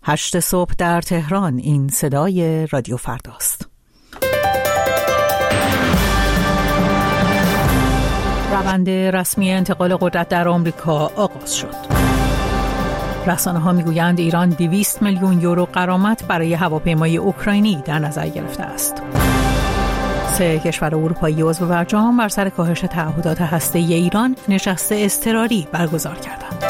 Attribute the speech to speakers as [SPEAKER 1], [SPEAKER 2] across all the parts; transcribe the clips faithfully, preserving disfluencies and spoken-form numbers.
[SPEAKER 1] هشت صبح در تهران. این صدای رادیو فرداست. روند رسمی انتقال قدرت در آمریکا آغاز شد. رسانه‌ها میگویند ایران دویست میلیون یورو غرامت برای هواپیمای اوکراینی در نظر گرفته است. سه کشور اروپایی عضو برجام بر سر کاهش تعهدات هسته‌ای ایران نشست اضطراری برگزار کردند.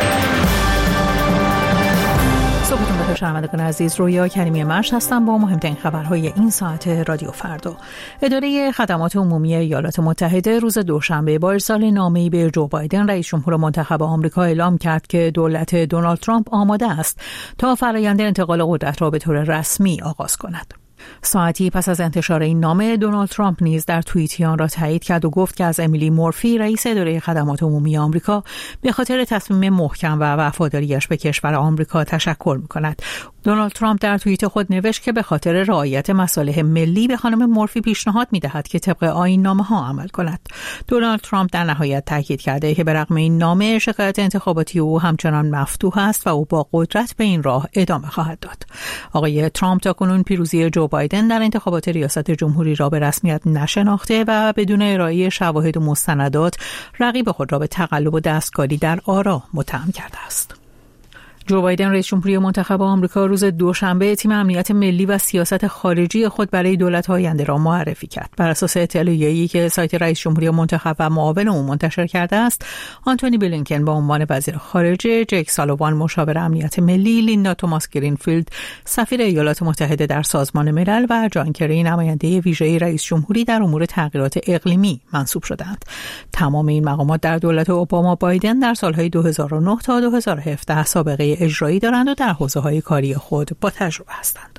[SPEAKER 1] صبحتون بخیر شنوندگان عزیز، رویا کریمی مشت هستم با مهمترین خبرهای این ساعت رادیو فردا. اداره خدمات عمومی ایالات متحده روز دوشنبه با ارسال نامه‌ای به جو بایدن رئیس جمهور منتخب آمریکا اعلام کرد که دولت دونالد ترامپ آماده است تا فرآیند انتقال قدرت را به طور رسمی آغاز کند. ساعتی پس از انتشار این نامه، دونالد ترامپ نیز در توییتی آن را تایید کرد و گفت که از امیلی مورفی رئیس اداره خدمات عمومی آمریکا به خاطر تصمیم محکم و وفاداریش به کشور آمریکا تشکر می‌کند. دونالد ترامپ در توییت خود نوشت که به خاطر رعایت مصالح ملی به خانم مورفی پیشنهاد می‌دهد که طبق آیین نامه‌ها عمل کند. دونالد ترامپ در نهایت تاکید کرده که برغم این نامه، شکایت انتخاباتی او همچنان مفتوح است و او با قدرت به این راه ادامه خواهد داد. آقای ترامپ تاکنون پیروزی جو بایدن در انتخابات ریاست جمهوری را به رسمیت نشناخته و بدون ارائه شواهد و مستندات رقیب خود را به تقلب و دستکاری در آرا متهم کرده است. جو بایدن رئیس جمهوری منتخب آمریکا روز دوشنبه تیم امنیت ملی و سیاست خارجی خود برای دولت آینده را معرفی کرد. بر اساس اطلاعیه‌ای که سایت رئیس جمهوری منتخب و معاون او منتشر کرده است، آنتونی بلینکن به عنوان وزیر خارجه، جک سالوان مشاور امنیت ملی، لیندا توماس گرینفیلد سفیر ایالات متحده در سازمان ملل و جان کری نماینده ویژه رئیس جمهوری در امور تغییرات اقلیمی منصوب شدند. تمام این مقامات در دولت اوباما بایدن در سالهای دو هزار و نه تا دو هزار و هفده سابقه اجرایی دارند و در حوزه‌های کاری خود با تجربه هستند.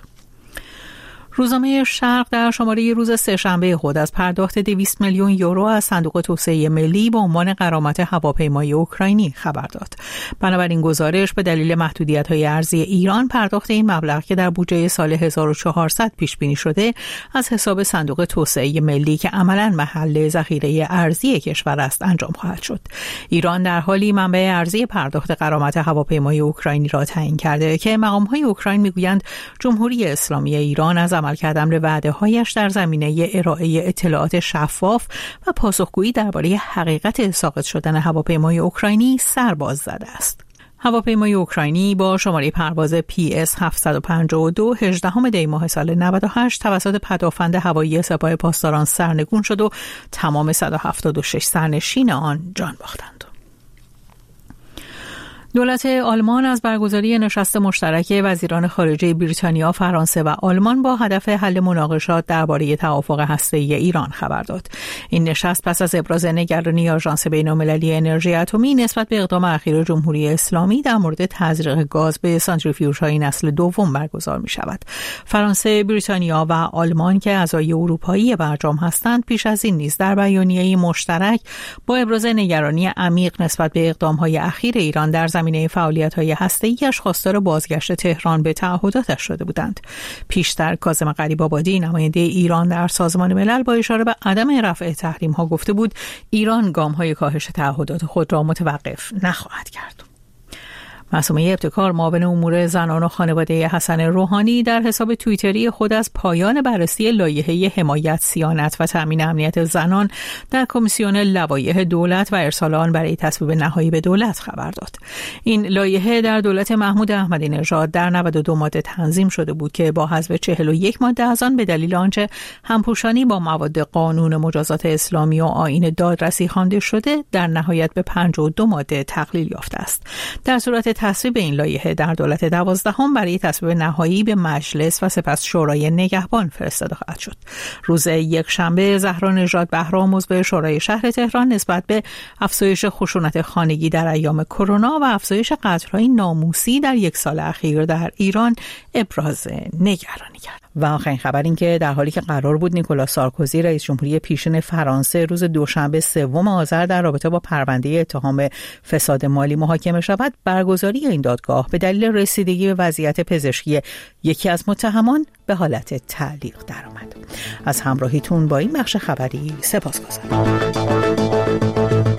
[SPEAKER 1] روزنامه شرق در شماره روز سه‌شنبه خود از پرداخت دویست میلیون یورو از صندوق توسعه ملی به عنوان غرامت هواپیمای اوکراینی خبر داد. بنابراین گزارش به دلیل محدودیت‌های ارزی ایران، پرداخت این مبلغ که در بودجه سال هزار و چهارصد پیش بینی شده از حساب صندوق توسعه ملی که عملاً محل ذخیره ارزی کشور است انجام خواهد شد. ایران در حالی منبع ارزی پرداخت غرامت هواپیمای اوکراینی را تعیین کرده که مقام‌های اوکراین می‌گویند جمهوری اسلامی ایران از عمل کردن به وعده‌هایش در زمینه ارائه اطلاعات شفاف و پاسخگویی درباره حقیقت ساقط شدن هواپیمای اوکراینی سر باز زده است. هواپیمای اوکراینی با شماره پرواز پی اس هفتصد و پنجاه و دو هجدهم دی ماه سال نود و هشت توسط پدافند هوایی سپاه پاسداران سرنگون شد و تمام صد و هفتاد و شش سرنشین آن جان باختند. دولت آلمان از برگزاری نشست مشترک وزیران خارجه بریتانیا، فرانسه و آلمان با هدف حل مناقشات درباره توافق هسته‌ای ایران خبر داد. این نشست پس از ابراز نگرانی آژانس بین‌المللی انرژی اتمی نسبت به اقدام اخیر جمهوری اسلامی در مورد تزریق گاز به سانتریفیوژهای نسل دوم برگزار می شود. فرانسه، بریتانیا و آلمان که اعضای اروپایی برجام هستند، پیش از این نیز در بیانیه‌ای مشترک با ابراز نگرانی عمیق نسبت به اقدام‌های اخیر ایران در زمینه فعالیت‌های هسته‌ای‌اش خواستار بازگشت تهران به تعهداتش شده بودند. پیشتر کاظم غریب‌آبادی نماینده ایران در سازمان ملل با اشاره به عدم رفع تحریم‌ها گفته بود ایران گام‌های کاهش تعهدات خود را متوقف نخواهد کرد. معصومه ابتکار، معاون امور زنان و خانواده حسن روحانی، در حساب توییتری خود از پایان بررسی لایحه حمایت، صیانت و تامین امنیت زنان در کمیسیون لوایح دولت و ارسال آن برای تصویب نهایی به دولت خبر داد. این لایحه در دولت محمود احمدی نژاد در نود و دو ماده تنظیم شده بود که با حذف چهل و یک ماده از آن به دلیل آنچه همپوشانی با مواد قانون مجازات اسلامی و آیین دادرسی خوانده شده در نهایت به پنجاه و دو ماده تقلیل یافته است. در صورت تصویب این لایحه در دولت دوازدهم برای تصویب نهایی به مجلس و سپس شورای نگهبان فرستاده خواهد شد. روز یک شنبه زهرا نژاد بهرام عضو شورای شهر تهران نسبت به افزایش خشونت خانگی در ایام کرونا و افزایش قتل‌های ناموسی در یک سال اخیر در ایران ابراز نگرانی کرد. و آخرین خبر این که در حالی که قرار بود نیکولاس سارکوزی رئیس جمهوری پیشین فرانسه روز دوشنبه سوم آذر در رابطه با پرونده اتهام فساد مالی محاکمه شود، برگزاری این دادگاه به دلیل رسیدگی به وضعیت پزشکی یکی از متهمان به حالت تعلیق درآمد. از همراهیتون با این بخش خبری سپاسگزارم.